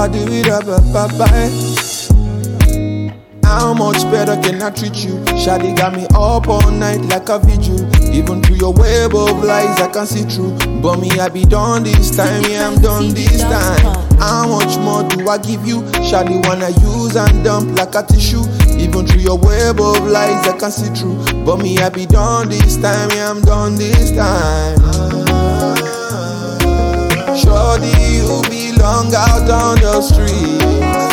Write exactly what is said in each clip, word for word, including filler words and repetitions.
I do it up, up, up, up. How much better can I treat you? Shawty got me up all night like a vigil. Even through your web of lies I can see through. But me I be done this time, yeah I'm done this time. How much more do I give you? Shawty wanna use and dump like a tissue. Even through your web of lies I can see through. But me I be done this time, yeah I'm done this time. Shawty, you belong out on the street.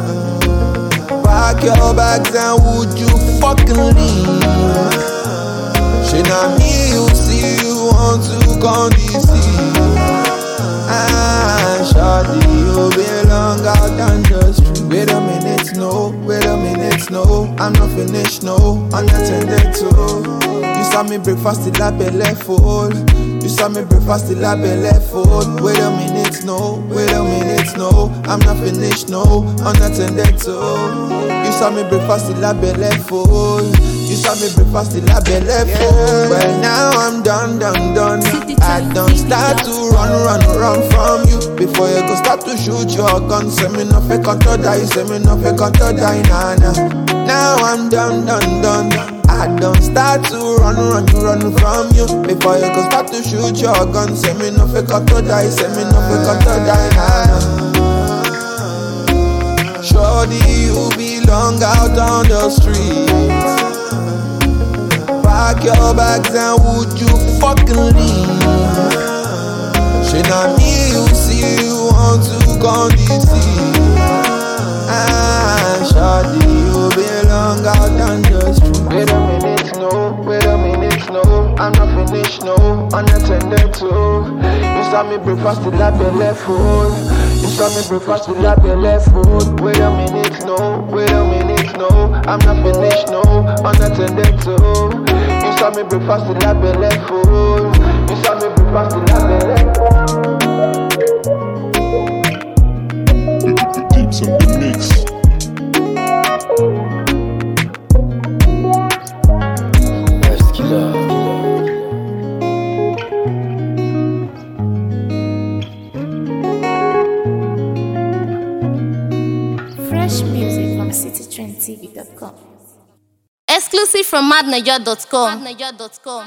Pack your bags and would you fucking leave? She not me, you see you want to come deceive. Ah, shawty, you belong out on the street. Wait a minute, no, wait a minute, no. I'm not finished, no, unattended to. You saw me breakfast till I belly full. You saw me breakfast till I belly full. Wait a minute, no, wait a minute, no. I'm not finished, no, unattended to. You saw me breakfast till I belly full. You saw me breakfast till I belly full. Well now I'm done, done, done. I don't start to run, run, run from you. Before you go start to shoot your gun. Say me no fake until die, say me no fake until die, nah, nah. Now I'm done, done, done. I don't start to run, run, run from you. Before you go start to shoot your gun. Say me no fake until die, say me no fake until die, nah, nah. Shorty, you belong out on the street. Pack your bags and would you fucking leave? She not me, you see you want to come deceive. Ah, shorty, you belong out on the street. Wait a minute, no, wait a minute, no. I'm not finished, no, unattended to. You saw me breakfast till I belly full. You saw me breakfast till I belly full. Wait a minute, no, wait a minute, no. I'm not finished, no, unattended to. You saw me breakfast till I belly full. You saw me breakfast till I belly full. Deeps on the mix. Fresh music from city trend t v dot com. Exclusive from mad niger dot com.